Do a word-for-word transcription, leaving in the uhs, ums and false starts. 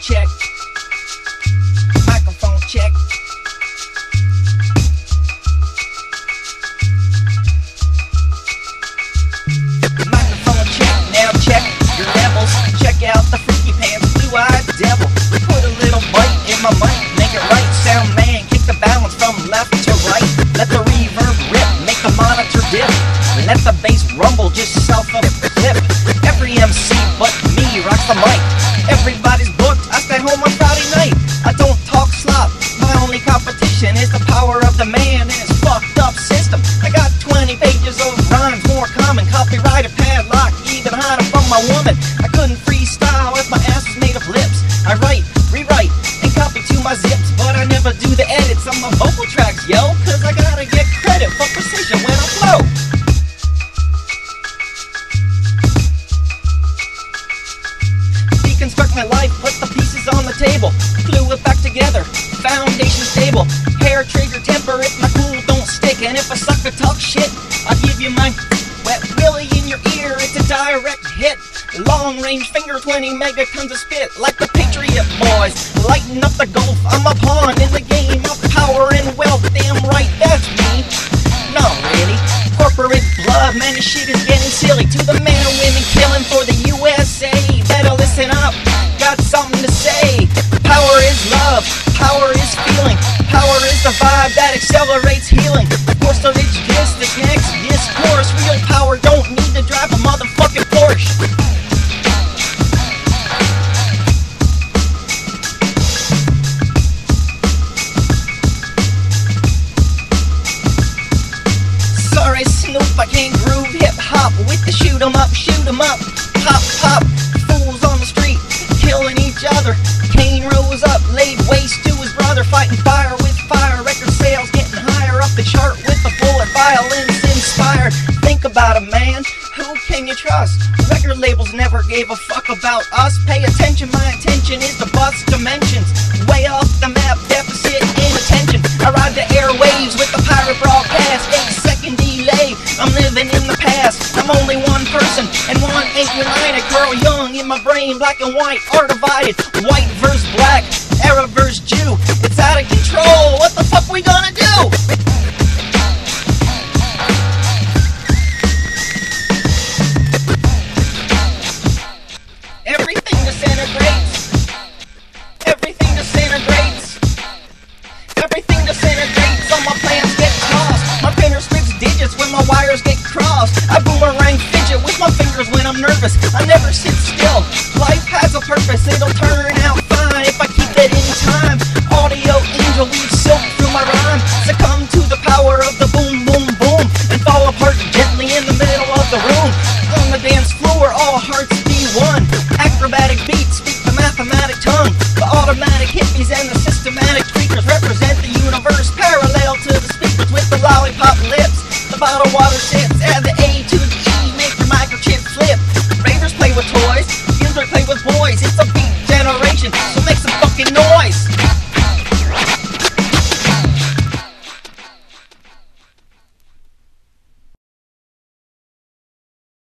check. Microphone check. Microphone check. Now check your levels. Check out the freaky pants, blue-eyed devil. Put a little bite in my mic, make it right. Sound man, kick the balance from left to right. Let the reverb rip, make the monitor dip. Let the bass rumble, just self a clip. Every M C but me rocks the mic. Everybody's booked, I stay home on Friday night. I don't talk slop, my only competition is the power of the man and his fucked up system. I got twenty pages of rhymes, more common, copyrighted padlock, even harder from my woman. I couldn't freestyle if my ass was made of lips. I write, rewrite, and copy to my zips, but I never do the edits on my vocal tracks, yo, cause I gotta get credit for precision when I flow. Deconstruct my life, put the pieces on the table, glue it back together, foundation stable, hair trigger temper if my cool don't stick, and if a sucker talk shit, I'll give you my wet willy in your ear, it's a direct hit. Long range finger, twenty megatons of spit, like the Patriot boys, lighten up the gulf, I'm a pawn in the game of power and wealth, damn right, that's me. No, really, corporate blood, man, this shit is getting silly. To the men and women killing for the U S A, better listen up, got something to say. Power is love, power is feeling, power is the vibe that accelerates healing. Of course, so did you guess this next discourse? Real power don't need to drive a motherfucking Porsche. Sorry, Snoop, I can't groove hip-hop with the shoot 'em up, shoot 'em up, pop, pop, fools on the street, killing each other. Kane rose up, laid waste to his brother, fighting fire with fire, record sales getting higher up the chart with the bullet, violence inspired. Think about it, man, who can you trust? Record labels never gave a fuck about us. Pay attention, my intention is to bust dimensions, way off the map, deficit in attention. I ride the airwaves with the pirate broadcast, eight second delay, I'm living in the past. I'm only one person, and one ain't united. Carl Jung in my brain, black and white are divided. White versus black, Arab versus Jew. It's out of control, what the fuck we gonna do? Everything disintegrates. Everything disintegrates. Everything disintegrates. All my plans get tossed. My printer spits digits when my wires get crossed. I boomerang fidget with my fingers when I'm nervous. I never sit still. Life has a purpose. It'll turn out fine if I keep it in time.